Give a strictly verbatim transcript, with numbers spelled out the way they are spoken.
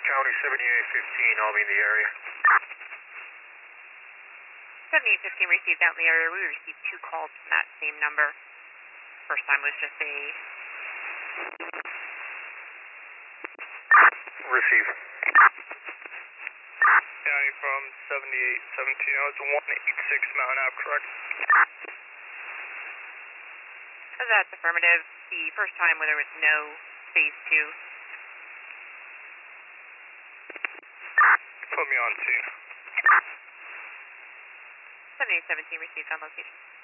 County seventy-eight fifteen, I'll be in the area. seventy-eight fifteen received out in the area. We received two calls from that same number. First time was just a... Receive. County from seventy-eight seventeen, that was one eighty-six Mountain Ave, correct? That's affirmative. The first time where there was no phase two. Put me on scene. seventy-eight seventeen received on location.